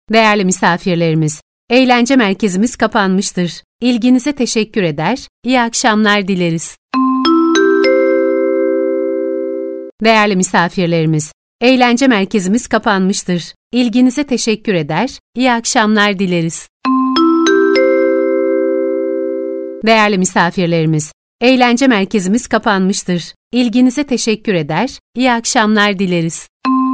Değerli misafirlerimiz, eğlence merkezimiz kapanmıştır. İlginize teşekkür eder, iyi akşamlar dileriz. Değerli misafirlerimiz, eğlence merkezimiz kapanmıştır. İlginize teşekkür eder, iyi akşamlar dileriz. Değerli misafirlerimiz, eğlence merkezimiz kapanmıştır. İlginize teşekkür eder, iyi akşamlar dileriz.